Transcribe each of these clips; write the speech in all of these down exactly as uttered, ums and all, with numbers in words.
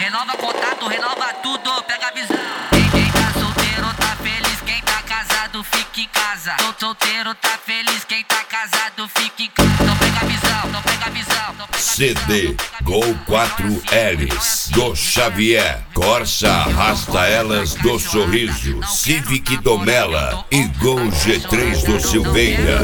Renova contato, renova tudo, pega a visão. Quem, quem tá solteiro tá feliz, quem tá casado fica em casa. Tô solteiro tá feliz, quem tá casado fica em casa. Então pega a visão, então pega a visão, então pega a visão. C D Gol quatro L's do Xavier, Corsa Arrasta Elas do Sorriso, Civic do Mela e Gol G três do Silveira.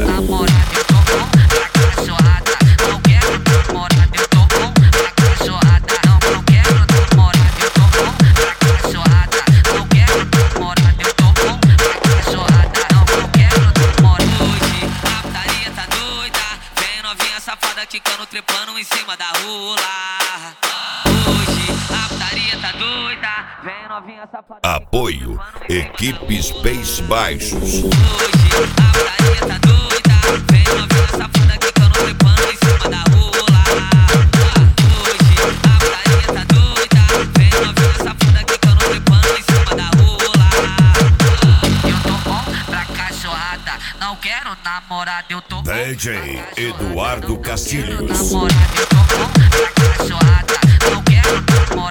Safada ticando, trepando em cima da rula. Hoje a putaria tá doida, vem novinha safada. Apoio Equipe Space Baixos. Hoje a putaria tá doida, vem novinha safada ticando, trepando em cima da rula. Hoje a putaria tá doida, vem novinha safada ticando, trepando em cima da rula. Eu tô bom pra cachorrada, não quero namorada, eu tô D J Eduardo Castilhos. namorada, eu tô bom pra cachorrada, não quero namorada.